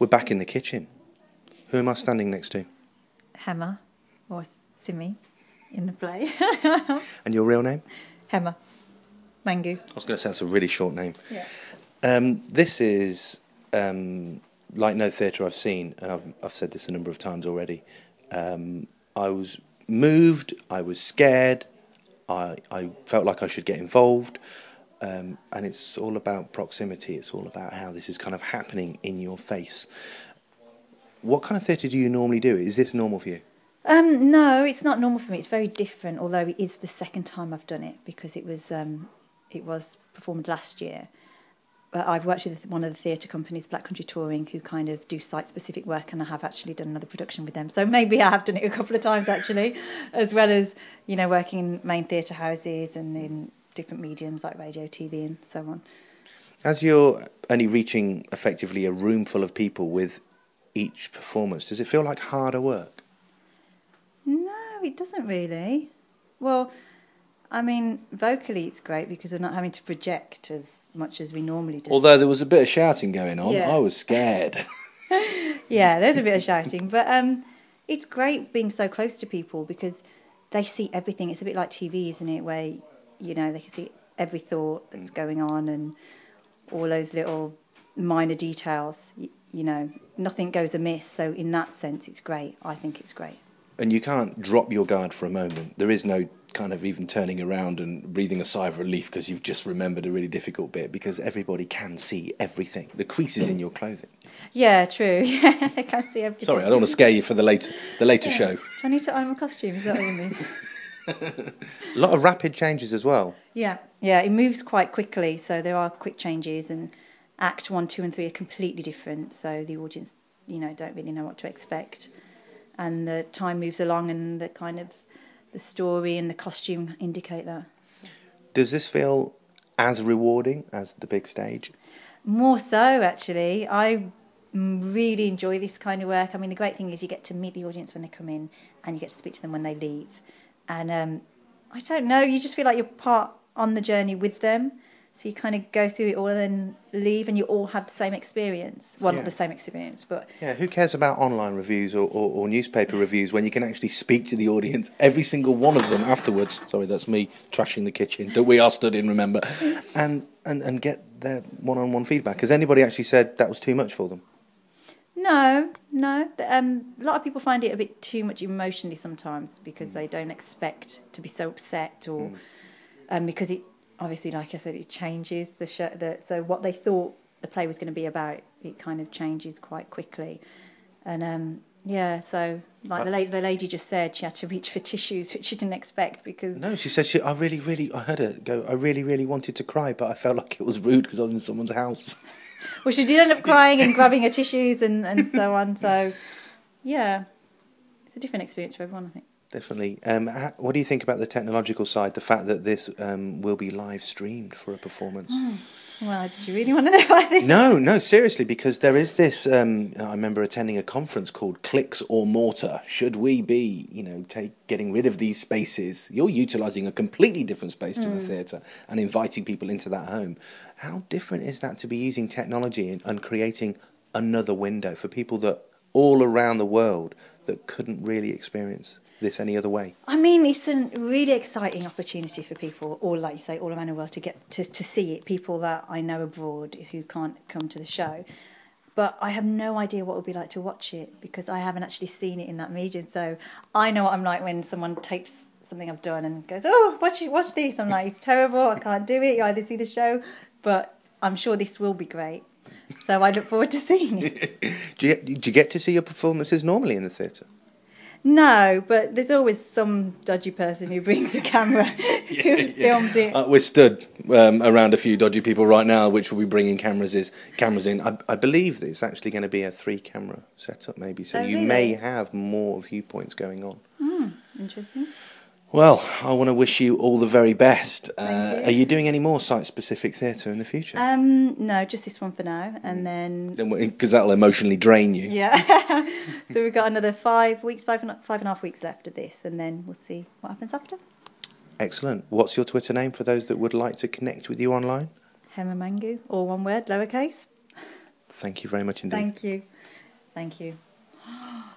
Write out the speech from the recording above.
We're back in the kitchen. Who am I standing next to? Hema, or Simi, in the play. And your real name? Hema Mangu. I was going to say that's a really short name. Yeah. This is like no theatre I've seen, and I've said this a number of times already. I was moved, I was scared, I felt like I should get involved, and it's all about proximity, it's all about how this is kind of happening in your face. What kind of theatre do you normally do? Is this normal for you? No, it's not normal for me. It's very different, although it is the second time I've done it, because it was performed last year. But I've worked with one of the theatre companies, Black Country Touring, who kind of do site-specific work, and I have actually done another production with them. So maybe I have done it a couple of times, actually, as well as, working in main theatre houses and in different mediums like radio, TV and so on. As you're only reaching effectively a room full of people with each performance, does it feel like harder work? No, it doesn't really. Well, I mean, vocally it's great because we're not having to project as much as we normally do. Although there was a bit of shouting going on, Yeah. I was scared. Yeah, there's a bit of shouting, but it's great being so close to people because they see everything. It's a bit like TV, isn't it, where, they can see every thought that's going on and all those little minor details, nothing goes amiss. So in that sense, it's great. I think it's great. And you can't drop your guard for a moment. There is no kind of even turning around and breathing a sigh of relief because you've just remembered a really difficult bit, because everybody can see everything. The creases in your clothing. Yeah, true. Yeah, they can see everything. Sorry, I don't want to scare you for the later show. Do I need to iron my costume? Is that what you mean? A lot of rapid changes as well. Yeah, it moves quite quickly, so there are quick changes, and Act 1, 2 and 3 are completely different, so the audience, don't really know what to expect. And the time moves along, and the kind of the story and the costume indicate that. Does this feel as rewarding as the big stage? More so, actually. I really enjoy this kind of work. I mean, the great thing is you get to meet the audience when they come in, and you get to speak to them when they leave. And I don't know, you just feel like you're part on the journey with them. So you kind of go through it all and then leave, and you all have the same experience. Well, not the same experience, but... Yeah, who cares about online reviews or newspaper reviews when you can actually speak to the audience, every single one of them afterwards? Sorry, that's me trashing the kitchen that we are stood in, remember? And get their one-on-one feedback. Has anybody actually said that was too much for them? No. A lot of people find it a bit too much emotionally sometimes because they don't expect to be so upset, or because it... Obviously, like I said, it changes the show. So what they thought the play was going to be about, it kind of changes quite quickly. And so like the lady just said, she had to reach for tissues, which she didn't expect because... No, she said I heard her go, I really wanted to cry, but I felt like it was rude because I was in someone's house. Well, she did end up crying and grabbing her tissues and so on. So, yeah, it's a different experience for everyone, I think. Definitely. What do you think about the technological side, the fact that this will be live streamed for a performance? Well, did you really want to know what I think? No, seriously, because there is this, I remember attending a conference called Clicks or Mortar. Should we be, getting rid of these spaces? You're utilising a completely different space to the theatre and inviting people into that home. How different is that to be using technology and creating another window for people that all around the world that couldn't really experience this any other way? I mean, it's a really exciting opportunity for people, all like you say, all around the world to get to see it. People that I know abroad who can't come to the show, but I have no idea what it would be like to watch it because I haven't actually seen it in that medium. So I know what I'm like when someone tapes something I've done and goes, "Oh, watch this." I'm like, "It's terrible. I can't do it. You either see the show," but I'm sure this will be great. So I look forward to seeing it. Do you get to see your performances normally in the theatre? No, but there's always some dodgy person who brings a camera who films it. We're stood around a few dodgy people right now, which will be bringing cameras in. I believe that it's actually going to be a 3-camera setup, maybe, so you may have more viewpoints going on. Interesting. Well, I want to wish you all the very best. Thank you. Are you doing any more site-specific theatre in the future? No, just this one for now, and then... Because that'll emotionally drain you. Yeah. So we've got another 5 weeks, five and a half weeks left of this, and then we'll see what happens after. Excellent. What's your Twitter name for those that would like to connect with you online? Hema Mangu, all one word, lowercase. Thank you very much indeed. Thank you. Thank you.